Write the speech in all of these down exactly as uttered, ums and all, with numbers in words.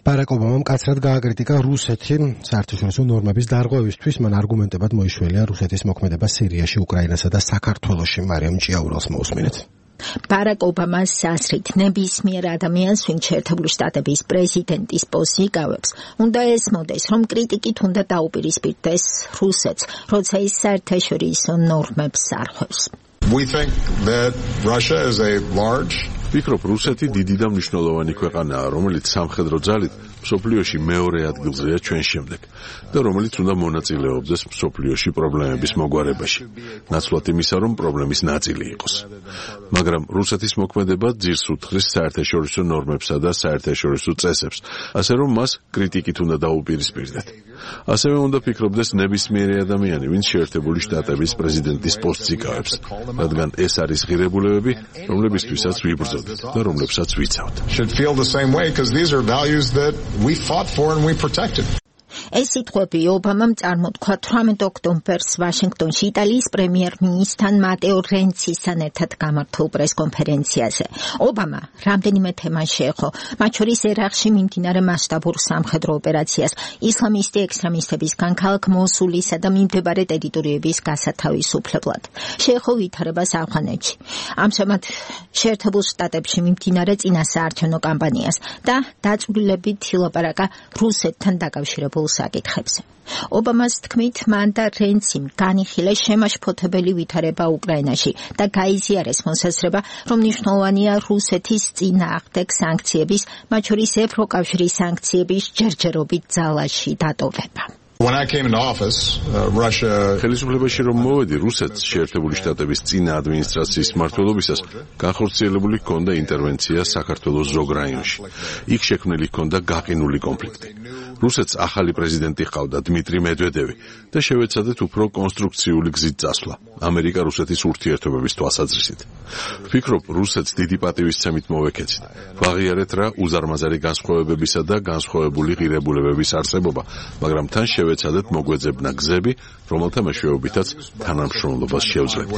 ბარაკ ობამამ კაცრად გააკრიტიკა რუსეთი საერთაშორისო ნორმების დარღვევისთვის, მან არგუმენტებად მოიშველია რუსეთის მოქმედება სირიაში, უკრაინასა და საქართველოში. მარიამ ჭიაურელს მოусმინეთ. ბარაკ ობამას აზრით, ნებისმიერ ადამიანს, ვინც შეერთებული შტატების პრეზიდენტის პოსტს იკავებს, უნდა ესმოდეს, რომ კრიტიკით უნდა დაუპირისპირდეს რუსეთს, როცა ის საერთაშორისო ნორმებს არღვევს. We think that Russia is a large ვფიქრობ, რუსეთი დიდი და მნიშვნელოვანი ქვეყანაა, რომელიც სამხედრო ძალით მსოფლიოში მეორე ადგილზეა ჩვენ შემდეგ და რომელიც უნდა მონაწილეობდეს მსოფლიოში პრობლემების მოგვარებაში. ნაცვლად იმისა, რომ პრობლემის ნაწილი იყოს. მაგრამ რუსეთის მოქმედება ძირს უთხრის საერთაშორისო ნორმებსა და საერთაშორისო წესებს, ასე რომ მას კრიტიკით უნდა დაუპირისპირდეთ. ასევე უნდა ფიქრობდეს ნებისმიერი ადამიანი, ვინც შეერთებული შტატების პრეზიდენტის პოსტს იკავებს, რადგან ეს არის ღირებულებები, რომლებისთვისაც ვიბრძოლთ და რომლებსაც ვიცავთ. should feel the same way because these are values that we fought for and we protected. ეს სიტყვები ობამამ წარმოთქვა თვრამეტ ოქტომბერს ვაშინგტონში იტალიის პრემიერ-მინისტრთან მატეო რენცისთან ერთად გამართულ პრესკონფერენციაზე. ობამა რამდენიმე თემას შეეხო, მათ შორის ერაყში მიმდინარე მასშტაბურ სამხედრო ოპერაციას, ისლამისტი ექსტრემისტებისგან ქალაქ მოსულისა და მიმდებარე ტერიტორიების გასათავისუფლებლად. შეეხო ვითარებას ავღანეთში. ამჟამად შეერთებულ შტატებში მიმდინარე წინასაარჩევნო კამპანიას და დაწვრილებით ილაპარაკა რუსეთთან დაკავშირებულ საკითხებზე. ობამას თქმით, მან და რენციმ განიხილეს შემაშფოთებელი ვითარება უკრაინაში და გაიზიარეს მოსაზრება, რომ მნიშვნელოვანია რუსეთის წინააღმდეგ სანქციების, მათ შორის ევროკავშირის სანქციების ჯერჯერობით ძალაში დატოვება. When I came into office, uh, Russia ხელისუფლებაში რომ მოვედი, რუსეთს შეერთებული შტატების წინა ადმინისტრაციის მმართველობისას განხორციელებული ჰქონდა ინტერვენცია საქართველოს ზოგ რაიონში. იქ შექმნილი ჰქონდა გაყინული კონფლიქტი. რუსეთს ახალი პრეზიდენტი ჰყავდა დმიტრი მედვედევი და შევეცადეთ უფრო კონსტრუქციული გზით წასვლა ამერიკა-რუსეთის ურთიერთობების თვალსაზრისით. ვფიქრობ, რუსეთს დიდი პატივისცემით მოვეკეცით. ვაღიარეთ რა უზარმაზარი განსხვავებებისა და განსხვავებული ღირებულებების არსებობა, მაგრამ თან შევეცადეთ მოგვეძებნა გზები, რომელთა მეშვეობითაც თანამშრომლობას შევძლებთ.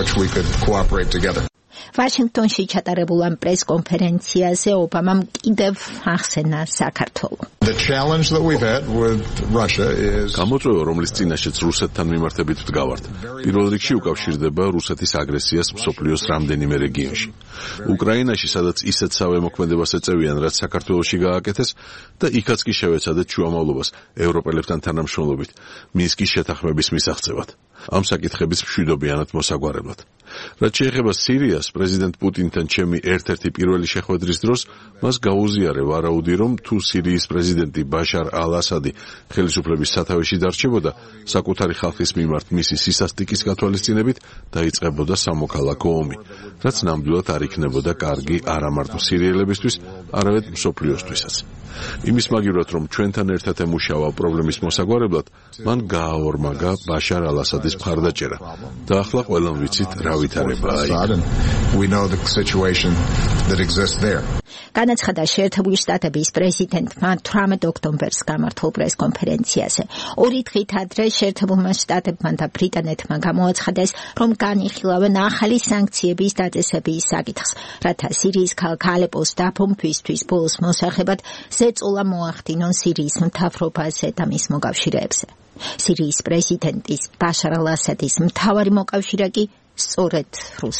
ვაშინგტონში ჩატარებულ ამ პრესკონფერენციაზე ობამამ კიდევ ახსენა საქართველო. The challenge that we've had with Russia is გამოწვევა, რომლის წინაშეც რუსეთთან მიმართებით ვდგავართ, პირველ რიგში უკავშირდება რუსეთის აგრესიას მსოფლიოს რამდენიმე რეგიონში. უკრაინაში, სადაც ისეთსავე მოქმედებას ეწევიან, რაც საქართველოში გააკეთეს და იქაც კი შევეცადეთ შუამავლობას ევროპელებთან თანამშრომლობით მინსკის შეთანხმების მისაღწევად. ამ საკითხების მშვიდობიანად მოსაგვარებლად. რაც შეეხება სირიას, პრეზიდენტ პუტინთან ჩემი ერთ-ერთი პირველი შეხვედრის დროს მას გაუზიარე ვარაუდი, რომ თუ სირიის პრეზიდენტი ბაშარ ალ-ასადი ხელისუფლების სათავეში დარჩებოდა, საკუთარი ხალხის მიმართ მისი სისასტიკის გათვალისწინებით დაიწყებოდა სამოქალაქო ომი, რაც ნამდვილად არ იქნებოდა კარგი არა მარტო სირიელებისთვის, არამედ მსოფლიოსთვისაც. იმის მაგივრად, რომ ჩვენთან ერთად ემუშავა პრობლემის მოსაგვარებლად, მან გააორმაგა ბაშარ ალ-ასადის მხარდაჭერა და ახლა ყველამ ვიცით რა ვითარებაა იქ. განაცხადა შეერთებული შტატების პრეზიდენტმა თვრამეტ ოქტომბერს გამართულ პრესკონფერენციაზე. ორი დღით ადრე შეერთებულმა შტატებმა და ბრიტანეთმა გამოაცხადეს, რომ განიხილავენ ახალი სანქციების დაწესების საკითხს, რათა სირიის ქალაქ ალეპოს დაბომბვისთვის ბოლოს მოსახებად ზეწოლა მოახდინონ სირიის მთავრობაზე და მის მოკავშირეებზე. სირიის პრეზიდენტის ბაშარ ალ-ასადის მთავარი მოკავშირე კი სწორედ